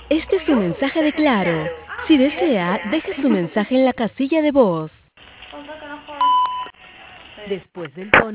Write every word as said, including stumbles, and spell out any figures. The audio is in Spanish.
Este es un mensaje de Claro. Si desea, deje su mensaje en la casilla de voz. Después del tono.